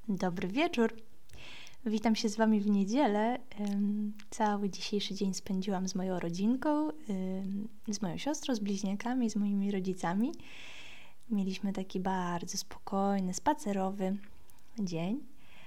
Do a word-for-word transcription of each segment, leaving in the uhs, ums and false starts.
Dobry wieczór. Witam się z Wami w niedzielę. Cały dzisiejszy dzień spędziłam z moją rodzinką, z moją siostrą, z bliźniakami, z moimi rodzicami. Mieliśmy taki bardzo spokojny, spacerowy dzień.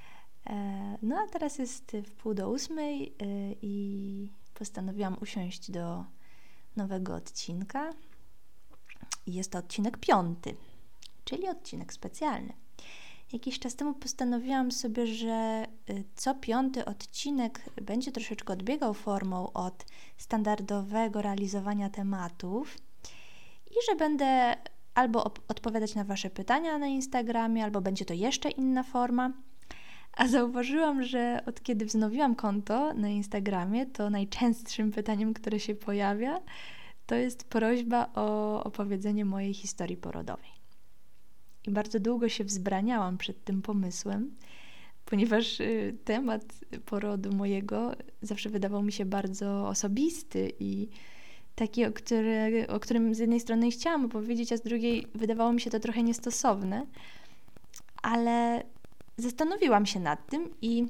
No a teraz jest w pół do ósmej i postanowiłam usiąść do nowego odcinka. Jest to odcinek piąty, czyli odcinek specjalny. Jakiś czas temu postanowiłam sobie, że co piąty odcinek będzie troszeczkę odbiegał formą od standardowego realizowania tematów i że będę albo op- odpowiadać na Wasze pytania na Instagramie, albo będzie to jeszcze inna forma. A zauważyłam, że od kiedy wznowiłam konto na Instagramie, to najczęstszym pytaniem, które się pojawia, to jest prośba o opowiedzenie mojej historii porodowej. I bardzo długo się wzbraniałam przed tym pomysłem, ponieważ temat porodu mojego zawsze wydawał mi się bardzo osobisty i taki, o, który, o którym z jednej strony chciałam opowiedzieć, a z drugiej wydawało mi się to trochę niestosowne. Ale zastanowiłam się nad tym i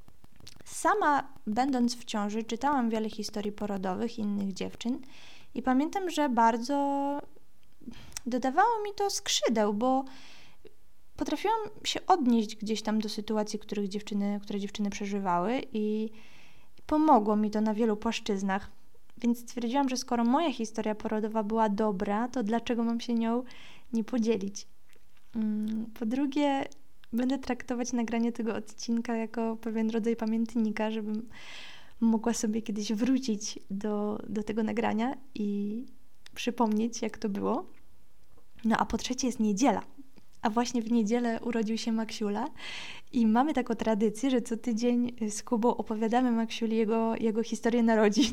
sama, będąc w ciąży, czytałam wiele historii porodowych innych dziewczyn i pamiętam, że bardzo dodawało mi to skrzydeł, bo potrafiłam się odnieść gdzieś tam do sytuacji, których dziewczyny, które dziewczyny przeżywały i pomogło mi to na wielu płaszczyznach. Więc stwierdziłam, że skoro moja historia porodowa była dobra, to dlaczego mam się nią nie podzielić? Po drugie, będę traktować nagranie tego odcinka jako pewien rodzaj pamiętnika, żebym mogła sobie kiedyś wrócić do, do tego nagrania i przypomnieć, jak to było. No a po trzecie jest niedziela, a właśnie w niedzielę urodził się Maksiula i mamy taką tradycję, że co tydzień z Kubą opowiadamy Maksiuli jego, jego historię narodzin.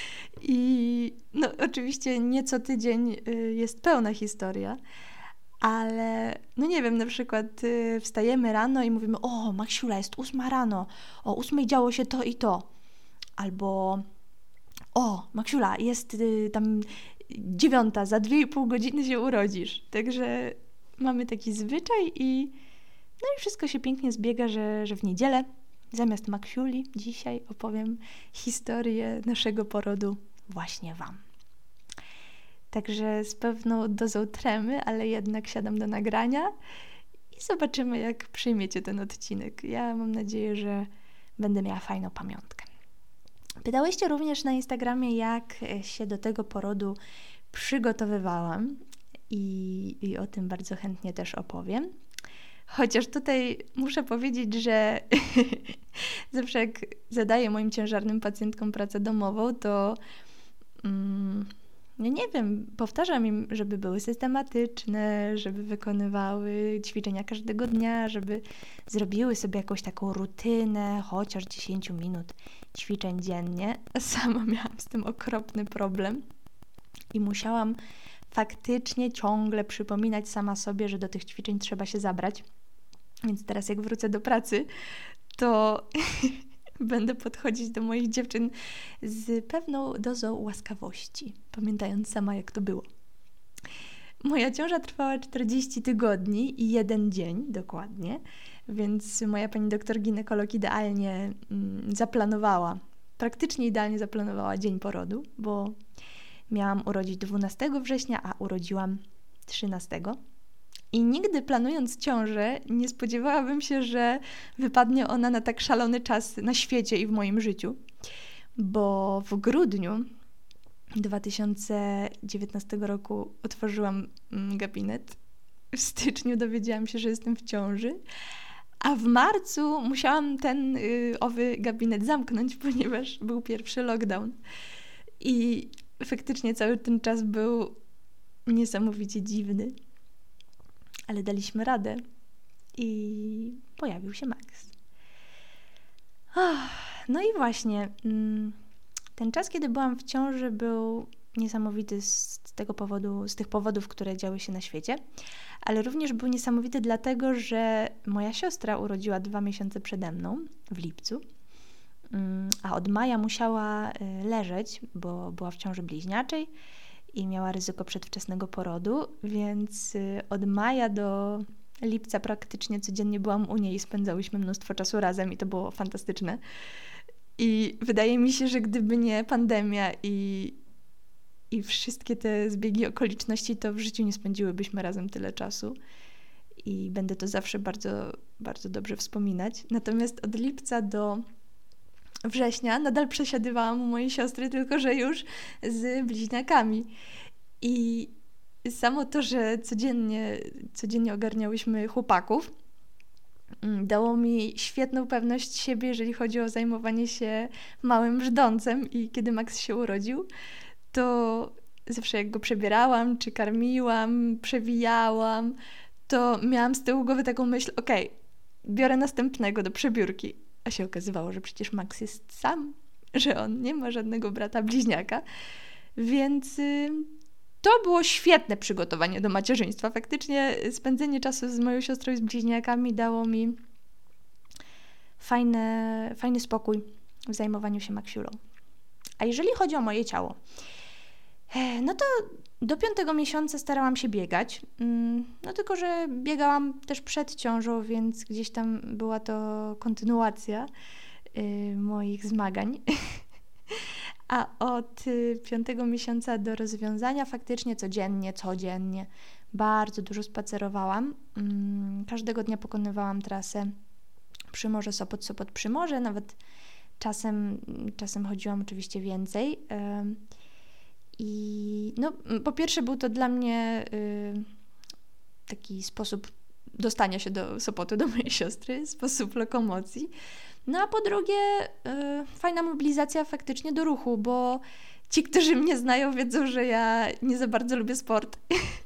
I no oczywiście nie co tydzień jest pełna historia, ale no nie wiem, na przykład wstajemy rano i mówimy: o, Maksiula, jest ósma rano, o ósmej działo się to i to. Albo o, Maksiula, jest tam dziewiąta, za dwie i pół godziny się urodzisz. Także mamy taki zwyczaj i no i wszystko się pięknie zbiega, że, że w niedzielę zamiast Maksiuli dzisiaj opowiem historię naszego porodu właśnie Wam. Także z pewną dozą tremy, ale jednak siadam do nagrania i zobaczymy, jak przyjmiecie ten odcinek. Ja mam nadzieję, że będę miała fajną pamiątkę. Pytałyście również na Instagramie, jak się do tego porodu przygotowywałam i, i o tym bardzo chętnie też opowiem. Chociaż tutaj muszę powiedzieć, że zawsze jak zadaję moim ciężarnym pacjentkom pracę domową, to mm, ja nie wiem, powtarzam im, żeby były systematyczne, żeby wykonywały ćwiczenia każdego dnia, żeby zrobiły sobie jakąś taką rutynę, chociaż dziesięć minut ćwiczeń dziennie. Sama miałam z tym okropny problem i musiałam faktycznie ciągle przypominać sama sobie, że do tych ćwiczeń trzeba się zabrać. Więc teraz jak wrócę do pracy, to będę podchodzić do moich dziewczyn z pewną dozą łaskawości, pamiętając sama, jak to było. Moja ciąża trwała czterdzieści tygodni i jeden dzień dokładnie, więc moja pani doktor ginekolog idealnie mm, zaplanowała, praktycznie idealnie zaplanowała dzień porodu, bo miałam urodzić dwunastego września, a urodziłam trzynastego. I nigdy planując ciążę nie spodziewałabym się, że wypadnie ona na tak szalony czas na świecie i w moim życiu, bo w grudniu dwa tysiące dziewiętnastego roku otworzyłam gabinet. W styczniu dowiedziałam się, że jestem w ciąży, a w marcu musiałam ten y, owy gabinet zamknąć, ponieważ był pierwszy lockdown. I faktycznie cały ten czas był niesamowicie dziwny. Ale daliśmy radę i pojawił się Max. Oh, no i właśnie, ten czas, kiedy byłam w ciąży, był niesamowity z tego powodu, z tych powodów, które działy się na świecie, ale również był niesamowity dlatego, że moja siostra urodziła dwa miesiące przede mną, w lipcu, a od maja musiała leżeć, bo była w ciąży bliźniaczej i miała ryzyko przedwczesnego porodu, więc od maja do lipca praktycznie codziennie byłam u niej i spędzałyśmy mnóstwo czasu razem i to było fantastyczne. I wydaje mi się, że gdyby nie pandemia i, i wszystkie te zbiegi okoliczności, to w życiu nie spędziłybyśmy razem tyle czasu. I będę to zawsze bardzo, bardzo dobrze wspominać. Natomiast od lipca do września nadal przesiadywałam u mojej siostry, tylko że już z bliźniakami. I samo to, że codziennie, codziennie ogarniałyśmy chłopaków, dało mi świetną pewność siebie, jeżeli chodzi o zajmowanie się małym brzdącem. I kiedy Max się urodził, to zawsze jak go przebierałam, czy karmiłam, przewijałam, to miałam z tyłu głowy taką myśl, okej, okay, biorę następnego do przebiórki. A się okazywało, że przecież Max jest sam, że on nie ma żadnego brata bliźniaka. Więc y, to było świetne przygotowanie do macierzyństwa. Faktycznie spędzenie czasu z moją siostrą i z bliźniakami dało mi fajne, fajny spokój w zajmowaniu się Maksiulą. A jeżeli chodzi o moje ciało, no to do piątego miesiąca starałam się biegać, no tylko, że biegałam też przed ciążą, więc gdzieś tam była to kontynuacja y, moich zmagań. A od y, piątego miesiąca do rozwiązania faktycznie codziennie, codziennie bardzo dużo spacerowałam. Ym, każdego dnia pokonywałam trasę Przymorze, Sopot, Sopot, Przymorze, nawet czasem, czasem chodziłam oczywiście więcej. Ym, I no, po pierwsze był to dla mnie y, taki sposób dostania się do Sopotu, do mojej siostry, sposób lokomocji. No a po drugie y, fajna mobilizacja faktycznie do ruchu, bo ci, którzy mnie znają, wiedzą, że ja nie za bardzo lubię sport.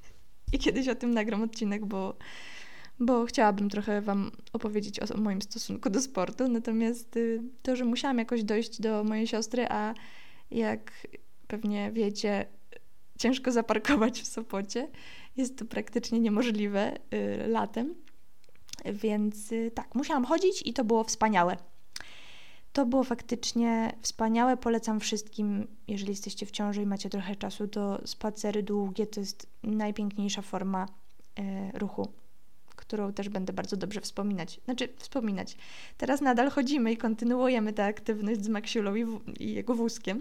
I kiedyś o tym nagram odcinek, bo, bo chciałabym trochę Wam opowiedzieć o, o moim stosunku do sportu. Natomiast y, to, że musiałam jakoś dojść do mojej siostry, a jak pewnie wiecie, ciężko zaparkować w Sopocie. Jest to praktycznie niemożliwe y, latem. Więc y, tak, musiałam chodzić i to było wspaniałe. To było faktycznie wspaniałe. Polecam wszystkim, jeżeli jesteście w ciąży i macie trochę czasu, to spacery długie to jest najpiękniejsza forma y, ruchu, którą też będę bardzo dobrze wspominać. Znaczy, wspominać. Teraz nadal chodzimy i kontynuujemy tę aktywność z Maksiulą i, w, i jego wózkiem.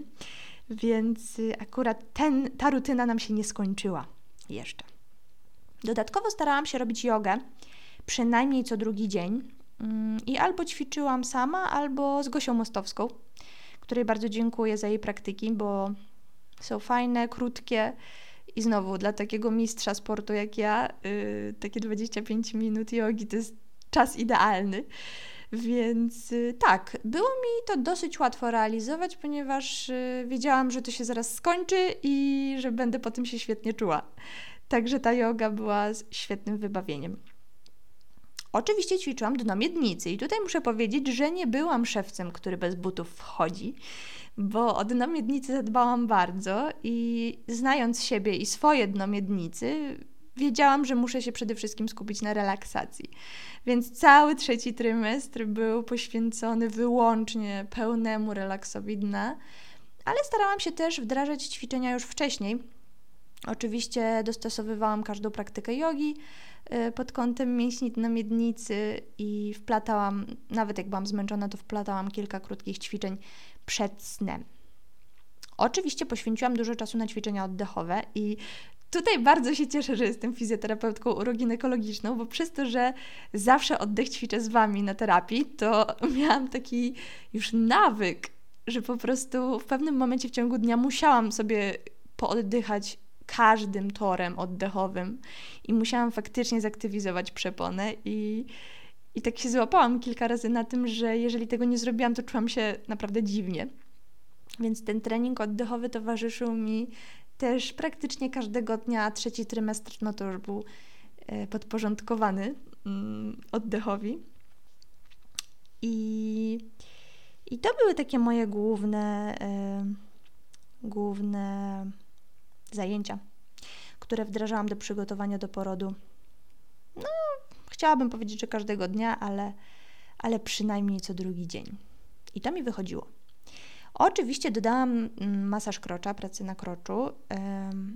Więc akurat ten, ta rutyna nam się nie skończyła jeszcze. Dodatkowo starałam się robić jogę przynajmniej co drugi dzień i albo ćwiczyłam sama, albo z Gosią Mostowską, której bardzo dziękuję za jej praktyki, bo są fajne, krótkie i znowu dla takiego mistrza sportu jak ja yy, takie dwadzieścia pięć minut jogi to jest czas idealny. Więc y, tak, było mi to dosyć łatwo realizować, ponieważ y, wiedziałam, że to się zaraz skończy i że będę po tym się świetnie czuła. Także ta joga była świetnym wybawieniem. Oczywiście ćwiczyłam dno miednicy i tutaj muszę powiedzieć, że nie byłam szewcem, który bez butów wchodzi, bo o dno miednicy zadbałam bardzo i znając siebie i swoje dno miednicy, wiedziałam, że muszę się przede wszystkim skupić na relaksacji. Więc cały trzeci trymestr był poświęcony wyłącznie pełnemu relaksowi dna, ale starałam się też wdrażać ćwiczenia już wcześniej. Oczywiście dostosowywałam każdą praktykę jogi pod kątem mięśni dna miednicy i wplatałam, nawet jak byłam zmęczona, to wplatałam kilka krótkich ćwiczeń przed snem. Oczywiście poświęciłam dużo czasu na ćwiczenia oddechowe i tutaj bardzo się cieszę, że jestem fizjoterapeutką uroginekologiczną, bo przez to, że zawsze oddech ćwiczę z Wami na terapii, to miałam taki już nawyk, że po prostu w pewnym momencie w ciągu dnia musiałam sobie pooddychać każdym torem oddechowym i musiałam faktycznie zaktywizować przeponę i, i tak się złapałam kilka razy na tym, że jeżeli tego nie zrobiłam, to czułam się naprawdę dziwnie. Więc ten trening oddechowy towarzyszył mi też praktycznie każdego dnia. Trzeci trymestr, no to już był e, podporządkowany mm, oddechowi. I, I to były takie moje główne, e, główne zajęcia, które wdrażałam do przygotowania do porodu. No, chciałabym powiedzieć, że każdego dnia, ale, ale przynajmniej co drugi dzień. I to mi wychodziło. Oczywiście dodałam masaż krocza, pracę na kroczu ym,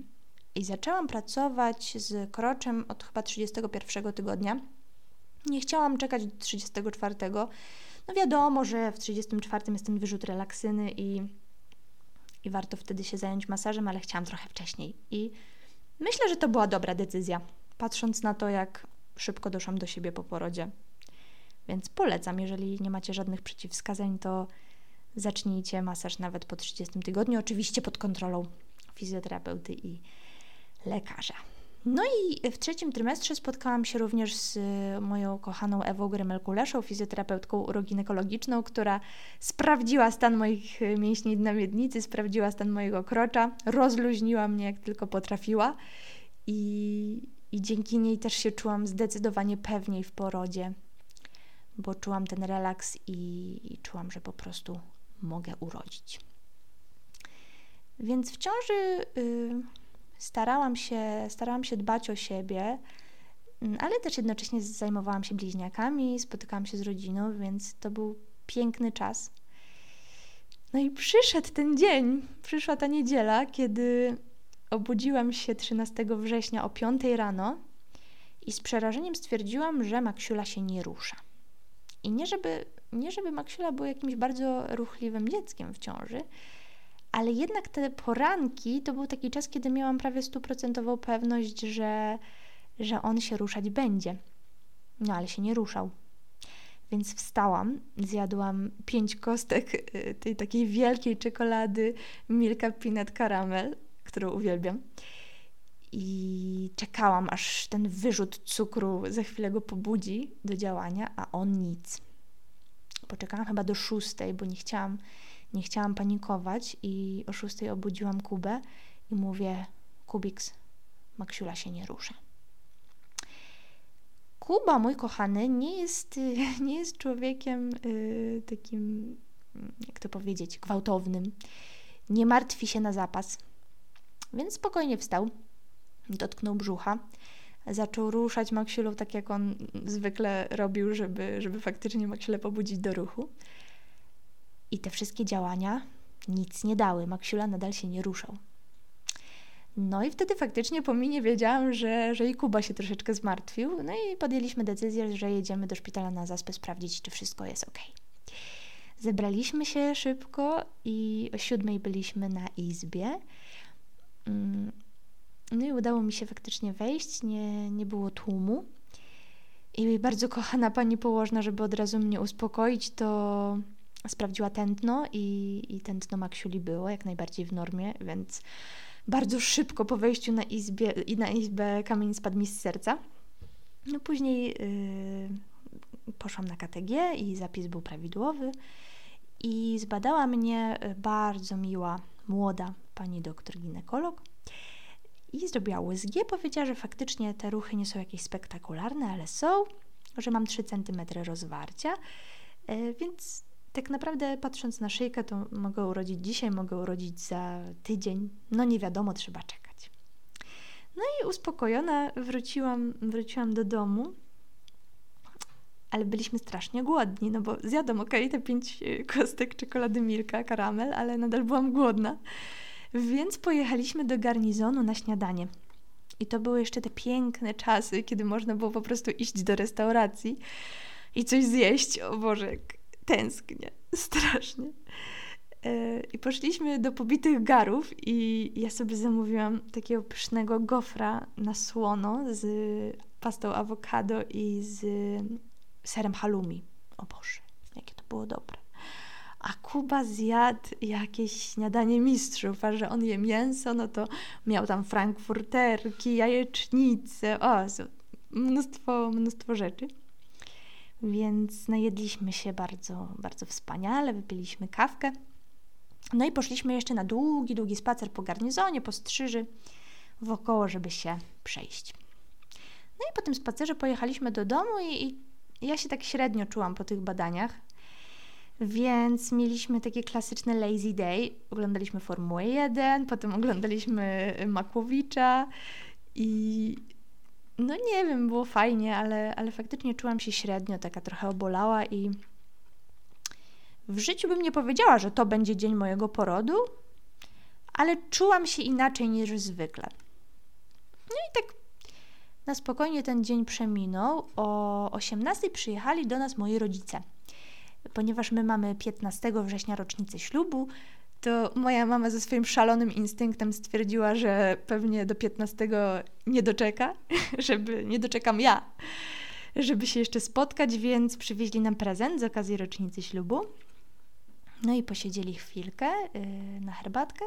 I zaczęłam pracować z kroczem od chyba trzydziestego pierwszego tygodnia. Nie chciałam czekać do trzydziestego czwartego. No wiadomo, że w trzydziestym czwartym jest ten wyrzut relaksyny i, i warto wtedy się zająć masażem, ale chciałam trochę wcześniej. I myślę, że to była dobra decyzja, patrząc na to, jak szybko doszłam do siebie po porodzie. Więc polecam, jeżeli nie macie żadnych przeciwwskazań, to zacznijcie masaż nawet po trzydziestym tygodniu, oczywiście pod kontrolą fizjoterapeuty i lekarza. No i w trzecim trymestrze spotkałam się również z moją kochaną Ewą Grymel-Kuleszą, fizjoterapeutką uroginekologiczną, która sprawdziła stan moich mięśni na miednicy, sprawdziła stan mojego krocza, rozluźniła mnie jak tylko potrafiła i, i dzięki niej też się czułam zdecydowanie pewniej w porodzie, bo czułam ten relaks i, i czułam, że po prostu mogę urodzić. Więc w ciąży y, starałam się, starałam się dbać o siebie, ale też jednocześnie zajmowałam się bliźniakami, spotykałam się z rodziną, więc to był piękny czas. No i przyszedł ten dzień, przyszła ta niedziela, kiedy obudziłam się trzynastego września o piątej rano i z przerażeniem stwierdziłam, że Maksiula się nie rusza. I nie żeby, nie żeby Maksiula był jakimś bardzo ruchliwym dzieckiem w ciąży, ale jednak te poranki to był taki czas, kiedy miałam prawie stuprocentową pewność, że, że on się ruszać będzie. No ale się nie ruszał. Więc wstałam, zjadłam pięć kostek tej takiej wielkiej czekolady Milka Peanut Caramel, którą uwielbiam. I czekałam, aż ten wyrzut cukru za chwilę go pobudzi do działania, a on nic. Poczekałam chyba do szóstej, bo nie chciałam, nie chciałam panikować i o szóstej obudziłam Kubę i mówię: Kubiks, Maksiula się nie rusza. Kuba, mój kochany, nie jest, nie jest człowiekiem yy, takim, jak to powiedzieć, gwałtownym. Nie martwi się na zapas. Więc spokojnie wstał, dotknął brzucha, zaczął ruszać Maksiulą tak, jak on zwykle robił, żeby, żeby faktycznie Maksiulę pobudzić do ruchu. I te wszystkie działania nic nie dały. Maksiula nadal się nie ruszał. No i wtedy faktycznie po minie wiedziałam, że, że i Kuba się troszeczkę zmartwił. No i podjęliśmy decyzję, że jedziemy do szpitala na zaspę sprawdzić, czy wszystko jest ok. Zebraliśmy się szybko i o siódmej byliśmy na izbie. No i udało mi się faktycznie wejść, nie, nie było tłumu. I bardzo kochana pani położna, żeby od razu mnie uspokoić, to sprawdziła tętno i, i tętno Maksiuli było jak najbardziej w normie, więc bardzo szybko po wejściu na, izbie, i na izbę kamień spadł mi z serca. No później yy, poszłam na K T G i zapis był prawidłowy i zbadała mnie bardzo miła, młoda pani doktor ginekolog i zrobiła U S G. Powiedziała, że faktycznie te ruchy nie są jakieś spektakularne, ale są, że mam trzy centymetry rozwarcia, yy, więc tak naprawdę patrząc na szyjkę, to mogę urodzić dzisiaj, mogę urodzić za tydzień. No nie wiadomo, trzeba czekać. No i uspokojona wróciłam, wróciłam do domu, ale byliśmy strasznie głodni, no bo zjadłam okej, te pięć kostek czekolady Milka, karamel, ale nadal byłam głodna. Więc pojechaliśmy do garnizonu na śniadanie. I to były jeszcze te piękne czasy, kiedy można było po prostu iść do restauracji i coś zjeść. O Boże, jak tęsknię, strasznie. I poszliśmy do Pobitych Garów i ja sobie zamówiłam takiego pysznego gofra na słono z pastą awokado i z serem halloumi. O Boże, jakie to było dobre. A Kuba zjadł jakieś śniadanie mistrzów, a że on je mięso, no to miał tam frankfurterki, jajecznice, o, mnóstwo, mnóstwo rzeczy. Więc najedliśmy się bardzo, bardzo wspaniale, wypiliśmy kawkę. No i poszliśmy jeszcze na długi, długi spacer po garnizonie, po Strzyży, wokoło, żeby się przejść. No i po tym spacerze pojechaliśmy do domu i, i ja się tak średnio czułam po tych badaniach, więc mieliśmy takie klasyczne lazy day. Oglądaliśmy Formułę jeden, potem oglądaliśmy Makłowicza i no nie wiem, było fajnie, ale, ale faktycznie czułam się średnio, taka trochę obolała i w życiu bym nie powiedziała, że to będzie dzień mojego porodu, ale czułam się inaczej niż zwykle. I tak na spokojnie ten dzień przeminął. O osiemnastej przyjechali do nas moi rodzice. Ponieważ my mamy piętnastego września rocznicę ślubu, to moja mama ze swoim szalonym instynktem stwierdziła, że pewnie do piętnastego nie doczeka, żeby nie doczekam ja, żeby się jeszcze spotkać, więc przywieźli nam prezent z okazji rocznicy ślubu. No i posiedzieli chwilkę yy, na herbatkę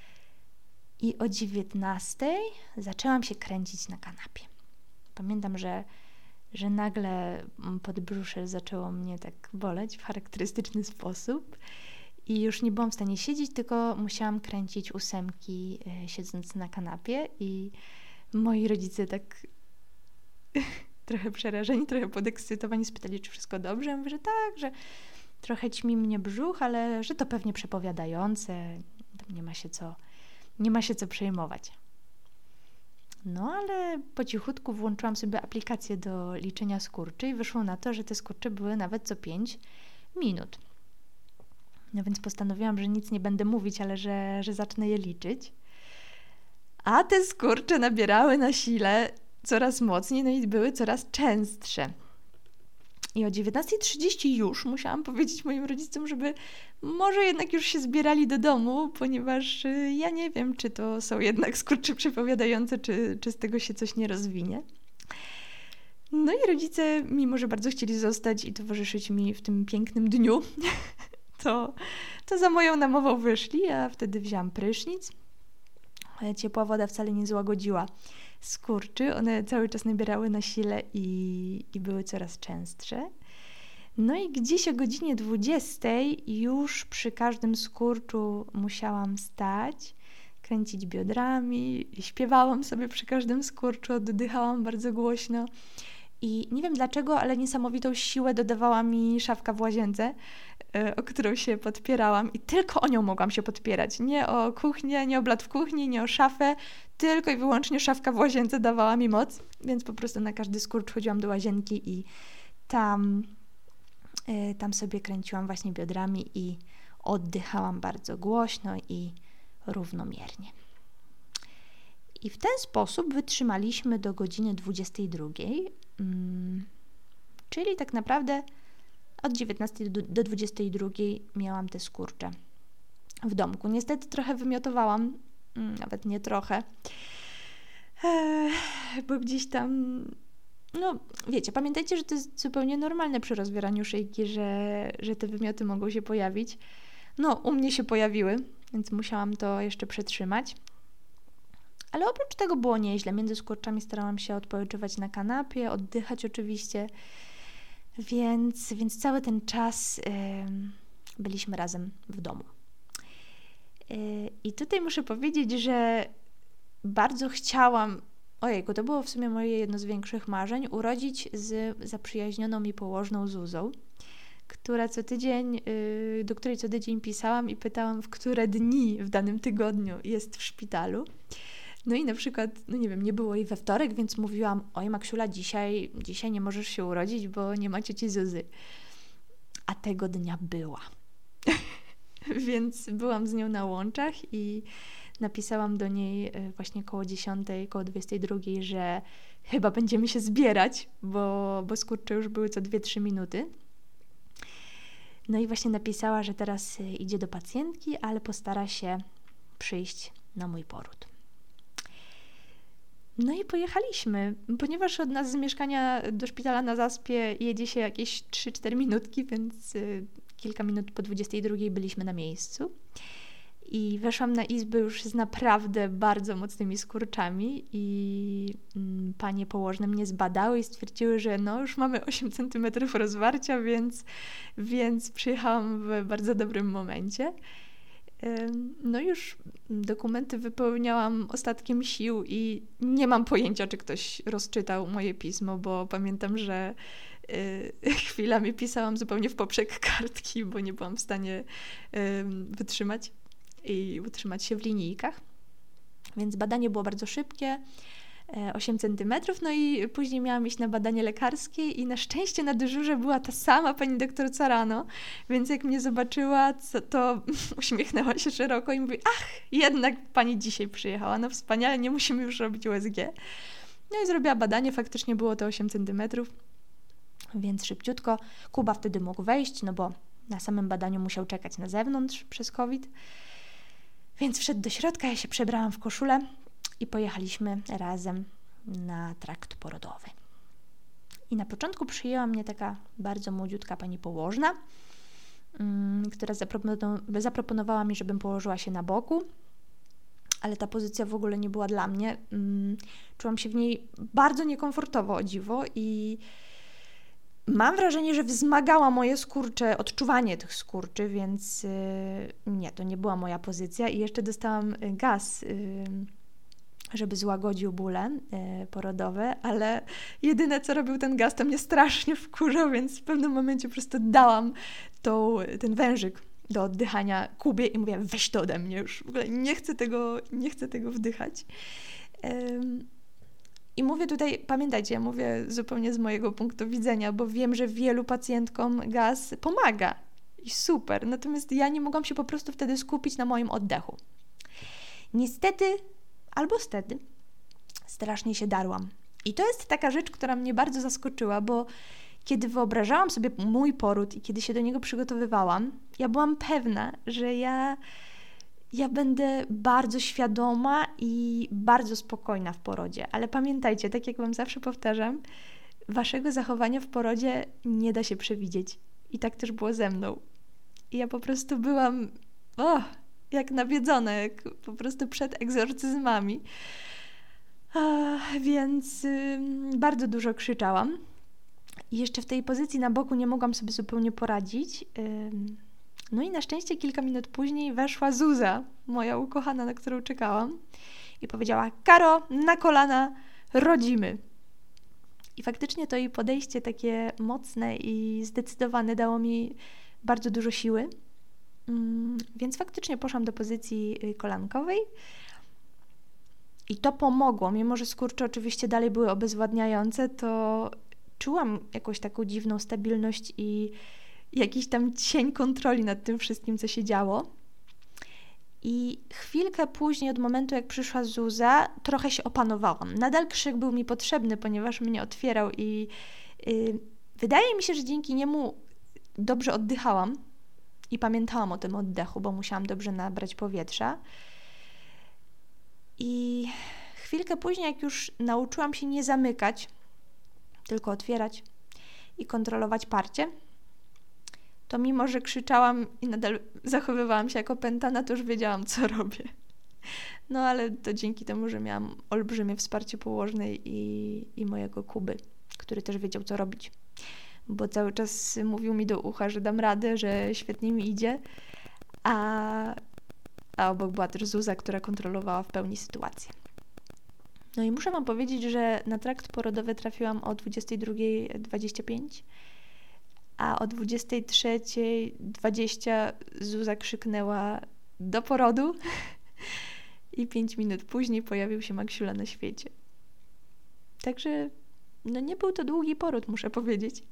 i o dziewiętnastej zaczęłam się kręcić na kanapie. Pamiętam, że, że nagle podbrzusze zaczęło mnie tak boleć w charakterystyczny sposób i już nie byłam w stanie siedzieć, tylko musiałam kręcić ósemki yy, siedząc na kanapie i moi rodzice tak trochę przerażeni, trochę podekscytowani spytali, czy wszystko dobrze. Ja mówię, że tak, że trochę ćmi mnie brzuch, ale że to pewnie przepowiadające, tam nie ma się co, nie ma się co przejmować. No ale po cichutku włączyłam sobie aplikację do liczenia skurczy i wyszło na to, że te skurcze były nawet co pięć minut. No więc postanowiłam, że nic nie będę mówić, ale że, że zacznę je liczyć. A te skurcze nabierały na sile coraz mocniej, no i były coraz częstsze. I o dziewiętnastej trzydzieści już musiałam powiedzieć moim rodzicom, żeby może jednak już się zbierali do domu, ponieważ ja nie wiem, czy to są jednak skurcze przepowiadające, czy, czy z tego się coś nie rozwinie. No i rodzice, mimo że bardzo chcieli zostać i towarzyszyć mi w tym pięknym dniu, to, to za moją namową wyszli, a wtedy wzięłam prysznic. Ciepła woda wcale nie złagodziła skurczy, one cały czas nabierały na sile i, i były coraz częstsze. No i gdzieś o godzinie dwudziestej już przy każdym skurczu musiałam stać, kręcić biodrami, śpiewałam sobie przy każdym skurczu, oddychałam bardzo głośno i nie wiem dlaczego, ale niesamowitą siłę dodawała mi szafka w łazience, o którą się podpierałam i tylko o nią mogłam się podpierać. Nie o kuchnię, nie o blat w kuchni, nie o szafę, tylko i wyłącznie szafka w łazience dawała mi moc, więc po prostu na każdy skurcz chodziłam do łazienki i tam, y, tam sobie kręciłam właśnie biodrami i oddychałam bardzo głośno i równomiernie. I w ten sposób wytrzymaliśmy do godziny dwudziestej drugiej, mm, czyli tak naprawdę od dziewiętnastej do dwudziestej drugiej miałam te skurcze w domku. Niestety trochę wymiotowałam, nawet nie trochę, bo gdzieś tam, no wiecie, pamiętajcie, że to jest zupełnie normalne przy rozwieraniu szyjki, że, że te wymioty mogą się pojawić. No, u mnie się pojawiły, więc musiałam to jeszcze przetrzymać. Ale oprócz tego było nieźle. Między skurczami starałam się odpoczywać na kanapie, oddychać oczywiście. Więc, więc cały ten czas y, byliśmy razem w domu. Y, I tutaj muszę powiedzieć, że bardzo chciałam, ojejku, to było w sumie moje jedno z większych marzeń, urodzić z zaprzyjaźnioną mi położną Zuzą, która co tydzień, y, do której co tydzień pisałam i pytałam, w które dni w danym tygodniu jest w szpitalu. No i na przykład, no nie wiem, nie było jej we wtorek, więc mówiłam, oj Maksiula, dzisiaj, dzisiaj nie możesz się urodzić, bo nie ma cioci Zuzy. A tego dnia była. Więc byłam z nią na łączach i napisałam do niej właśnie koło dziesiątej, koło dwudziestej drugiej, że chyba będziemy się zbierać, bo, bo skurcze już były co dwie trzy minuty. No i właśnie napisała, że teraz idzie do pacjentki, ale postara się przyjść na mój poród. No i pojechaliśmy, ponieważ od nas z mieszkania do szpitala na Zaspie jedzie się jakieś trzy cztery minutki, więc y, kilka minut po dwudziestej drugiej byliśmy na miejscu. I weszłam na izbę już z naprawdę bardzo mocnymi skurczami i mm, panie położne mnie zbadały i stwierdziły, że no już mamy osiem centymetrów rozwarcia, więc, więc przyjechałam w bardzo dobrym momencie. No już dokumenty wypełniałam ostatkiem sił i nie mam pojęcia, czy ktoś rozczytał moje pismo, bo pamiętam, że y, chwilami pisałam zupełnie w poprzek kartki, bo nie byłam w stanie y, wytrzymać i utrzymać się w linijkach. Więc badanie było bardzo szybkie. osiem centymetrów, no i później miałam iść na badanie lekarskie i na szczęście na dyżurze była ta sama pani doktor Carano, więc jak mnie zobaczyła, to, to uśmiechnęła się szeroko i mówi, ach, jednak pani dzisiaj przyjechała, no wspaniale, nie musimy już robić U S G. No i zrobiła badanie, faktycznie było to osiem centymetrów, więc szybciutko. Kuba wtedy mógł wejść, no bo na samym badaniu musiał czekać na zewnątrz przez COVID, więc wszedł do środka, ja się przebrałam w koszulę i pojechaliśmy razem na trakt porodowy. I na początku przyjęła mnie taka bardzo młodziutka pani położna, um, która zaproponow- zaproponowała mi, żebym położyła się na boku, ale ta pozycja w ogóle nie była dla mnie. Um, czułam się w niej bardzo niekomfortowo, o dziwo, i mam wrażenie, że wzmagała moje skurcze, odczuwanie tych skurczy, więc yy, nie, to nie była moja pozycja i jeszcze dostałam gaz, yy, żeby złagodził bóle yy, porodowe, ale jedyne co robił ten gaz, to mnie strasznie wkurzał, więc w pewnym momencie po prostu dałam tą, ten wężyk do oddychania Kubie i mówię, weź to ode mnie już, w ogóle nie chcę tego, nie chcę tego wdychać. Yy. I mówię tutaj, pamiętajcie, ja mówię zupełnie z mojego punktu widzenia, bo wiem, że wielu pacjentkom gaz pomaga i super, natomiast ja nie mogłam się po prostu wtedy skupić na moim oddechu. Niestety, albo stety, strasznie się darłam. I to jest taka rzecz, która mnie bardzo zaskoczyła, bo kiedy wyobrażałam sobie mój poród i kiedy się do niego przygotowywałam, ja byłam pewna, że ja... Ja będę bardzo świadoma i bardzo spokojna w porodzie, ale pamiętajcie, tak jak Wam zawsze powtarzam, Waszego zachowania w porodzie nie da się przewidzieć. I tak też było ze mną. I ja po prostu byłam oh, jak nawiedzona, jak po prostu przed egzorcyzmami. A, więc y, bardzo dużo krzyczałam. I jeszcze w tej pozycji na boku nie mogłam sobie zupełnie poradzić. Y, No i na szczęście kilka minut później weszła Zuza, moja ukochana, na którą czekałam, i powiedziała, Karo, na kolana, rodzimy. I faktycznie to jej podejście takie mocne i zdecydowane dało mi bardzo dużo siły, mm, więc faktycznie poszłam do pozycji kolankowej i to pomogło, mimo że skurcze oczywiście dalej były obezwładniające, to czułam jakąś taką dziwną stabilność i jakiś tam cień kontroli nad tym wszystkim, co się działo. I chwilkę później, od momentu jak przyszła Zuza, trochę się opanowałam. Nadal krzyk był mi potrzebny, ponieważ mnie otwierał i yy, wydaje mi się, że dzięki niemu dobrze oddychałam i pamiętałam o tym oddechu, bo musiałam dobrze nabrać powietrza. I chwilkę później, jak już nauczyłam się nie zamykać, tylko otwierać i kontrolować parcie, to mimo, że krzyczałam i nadal zachowywałam się jako opętana, to już wiedziałam, co robię. No ale to dzięki temu, że miałam olbrzymie wsparcie położnej i, i mojego Kuby, który też wiedział, co robić. Bo cały czas mówił mi do ucha, że dam radę, że świetnie mi idzie, a, a obok była też Zuza, która kontrolowała w pełni sytuację. No i muszę Wam powiedzieć, że na trakt porodowy trafiłam o dwudziestej drugiej dwadzieścia pięć, a o dwudziestej trzeciej dwadzieścia Zuza krzyknęła do porodu i pięć minut później pojawił się Maksiula na świecie. Także no nie był to długi poród, muszę powiedzieć.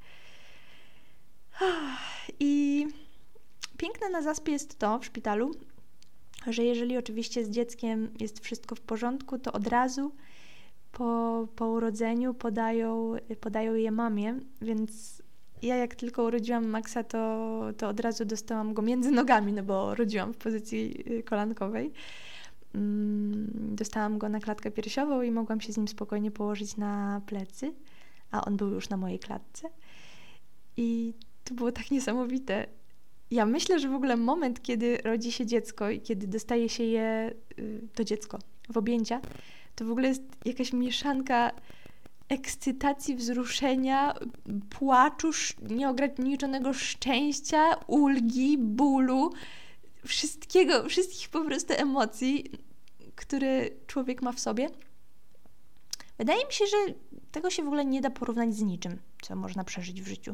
I piękne na Zaspie jest to w szpitalu, że jeżeli oczywiście z dzieckiem jest wszystko w porządku, to od razu po, po urodzeniu podają, podają je mamie, więc ja jak tylko urodziłam Maxa, to, to od razu dostałam go między nogami, no bo rodziłam w pozycji kolankowej. Dostałam go na klatkę piersiową i mogłam się z nim spokojnie położyć na plecy, a on był już na mojej klatce. I to było tak niesamowite. Ja myślę, że w ogóle moment, kiedy rodzi się dziecko i kiedy dostaje się je, to dziecko, w objęcia, to w ogóle jest jakaś mieszanka ekscytacji, wzruszenia, płaczu, nieograniczonego szczęścia, ulgi, bólu, wszystkiego, wszystkich po prostu emocji, które człowiek ma w sobie. Wydaje mi się, że tego się w ogóle nie da porównać z niczym, co można przeżyć w życiu.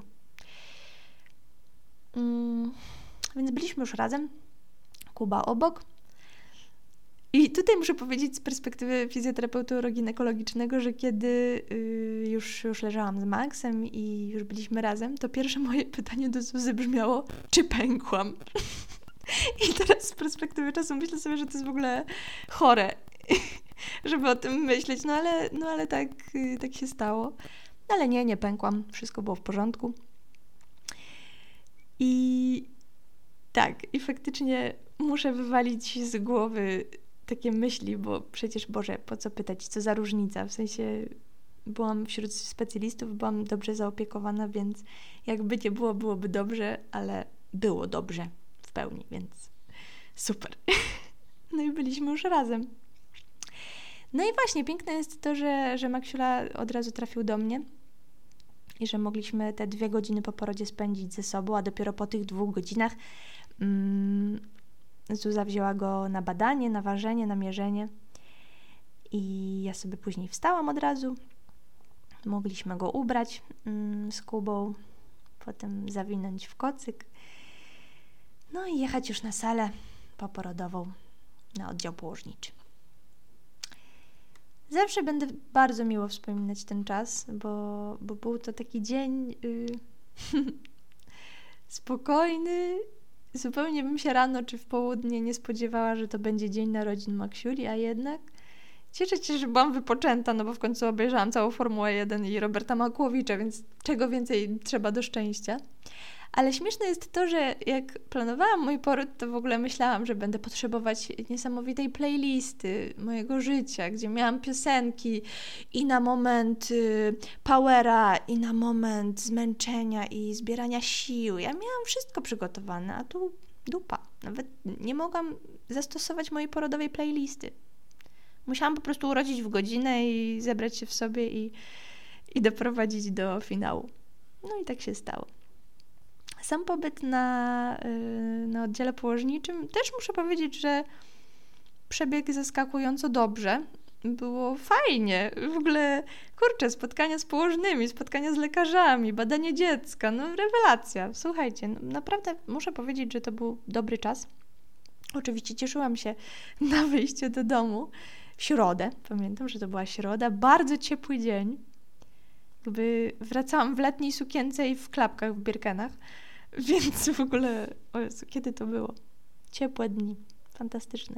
Hmm, więc byliśmy już razem, Kuba obok I tutaj muszę powiedzieć z perspektywy fizjoterapeuty uroginekologicznego, że kiedy y, już, już leżałam z Maxem i już byliśmy razem, to pierwsze moje pytanie do Zuzy brzmiało, czy pękłam? I teraz z perspektywy czasu myślę sobie, że to jest w ogóle chore, żeby o tym myśleć, no ale, no ale tak, y, tak się stało. No ale nie, nie pękłam, wszystko było w porządku. I tak, i faktycznie muszę wywalić z głowy takie myśli, bo przecież, Boże, po co pytać, co za różnica, w sensie byłam wśród specjalistów, byłam dobrze zaopiekowana, więc jakby nie było, byłoby dobrze, ale było dobrze w pełni, więc super. No i byliśmy już razem. No i właśnie, piękne jest to, że, że Maksiula od razu trafił do mnie i że mogliśmy te dwie godziny po porodzie spędzić ze sobą, a dopiero po tych dwóch godzinach mm, Zuza wzięła go na badanie, na ważenie, na mierzenie i ja sobie później wstałam od razu. Mogliśmy go ubrać mm, z Kubą, potem zawinąć w kocyk, no i jechać już na salę poporodową, na oddział położniczy. Zawsze będę bardzo miło wspominać ten czas, bo, bo był to taki dzień yy, spokojny. Zupełnie bym się rano czy w południe nie spodziewała, że to będzie dzień narodzin Maksiuli, a jednak cieszę się, że byłam wypoczęta, no bo w końcu obejrzałam całą Formułę jeden i Roberta Makłowicza, więc czego więcej trzeba do szczęścia. Ale śmieszne jest to, że jak planowałam mój poród, to w ogóle myślałam, że będę potrzebować niesamowitej playlisty mojego życia, gdzie miałam piosenki i na moment y, powera, i na moment zmęczenia i zbierania sił. Ja miałam wszystko przygotowane, a tu dupa. Nawet nie mogłam zastosować mojej porodowej playlisty. Musiałam po prostu urodzić w godzinę i zebrać się w sobie i, i doprowadzić do finału. No i tak się stało. Sam pobyt na, na oddziale położniczym też muszę powiedzieć, że przebiegł zaskakująco dobrze. Było fajnie. W ogóle, kurczę, spotkania z położnymi, spotkania z lekarzami, badanie dziecka, no rewelacja. Słuchajcie, no, naprawdę muszę powiedzieć, że to był dobry czas. Oczywiście cieszyłam się na wyjście do domu w środę. Pamiętam, że to była środa. Bardzo ciepły dzień. Jakby wracałam w letniej sukience i w klapkach w Birkenach. Więc w ogóle, o Jezu, kiedy to było? Ciepłe dni, fantastyczne.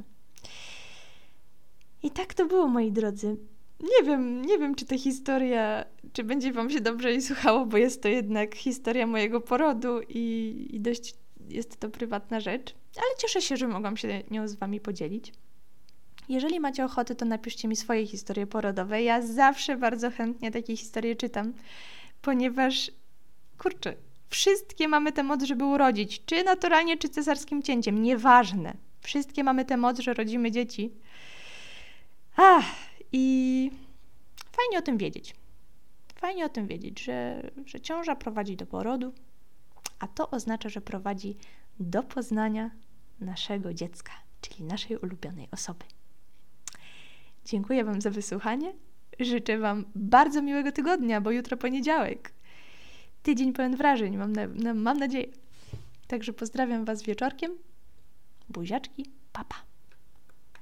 I tak to było, moi drodzy. Nie wiem, nie wiem, czy ta historia, czy będzie wam się dobrze jej słuchało, bo jest to jednak historia mojego porodu i, i dość jest to prywatna rzecz, ale cieszę się, że mogłam się nią z wami podzielić. Jeżeli macie ochotę, to napiszcie mi swoje historie porodowe. Ja zawsze bardzo chętnie takie historie czytam, ponieważ, kurczę, wszystkie mamy tę moc, żeby urodzić, czy naturalnie, czy cesarskim cięciem, nieważne. Wszystkie mamy tę moc, że rodzimy dzieci. Ach, i fajnie o tym wiedzieć. Fajnie o tym wiedzieć, że, że ciąża prowadzi do porodu, a to oznacza, że prowadzi do poznania naszego dziecka, czyli naszej ulubionej osoby. Dziękuję wam za wysłuchanie. Życzę wam bardzo miłego tygodnia, bo jutro poniedziałek. Tydzień pełen wrażeń, mam, na, na, mam nadzieję. Także pozdrawiam was wieczorkiem. Buziaczki, pa pa.